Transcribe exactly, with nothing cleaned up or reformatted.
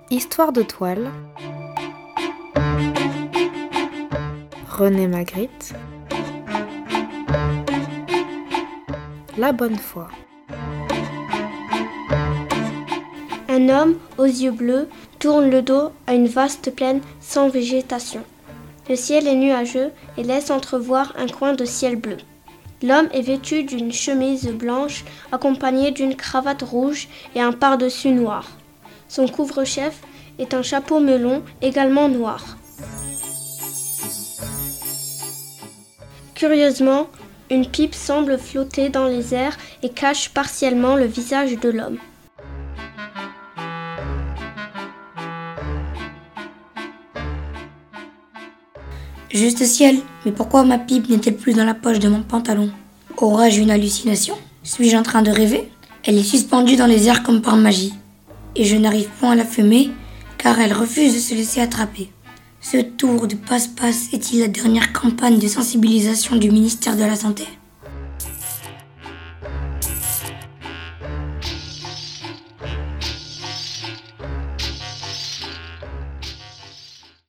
Histoire de toile. René Magritte. La bonne foi. Un homme aux yeux bleus tourne le dos à une vaste plaine sans végétation. Le ciel est nuageux et laisse entrevoir un coin de ciel bleu. L'homme est vêtu d'une chemise blanche accompagnée d'une cravate rouge et un pardessus noir. Son couvre-chef est un chapeau melon également noir. Curieusement, une pipe semble flotter dans les airs et cache partiellement le visage de l'homme. Juste ciel, mais pourquoi ma pipe n'est-elle plus dans la poche de mon pantalon? Aurais-je une hallucination? Suis-je en train de rêver? Elle est suspendue dans les airs comme par magie. Et je n'arrive point à la fumer, car elle refuse de se laisser attraper. Ce tour de passe-passe est-il la dernière campagne de sensibilisation du ministère de la Santé?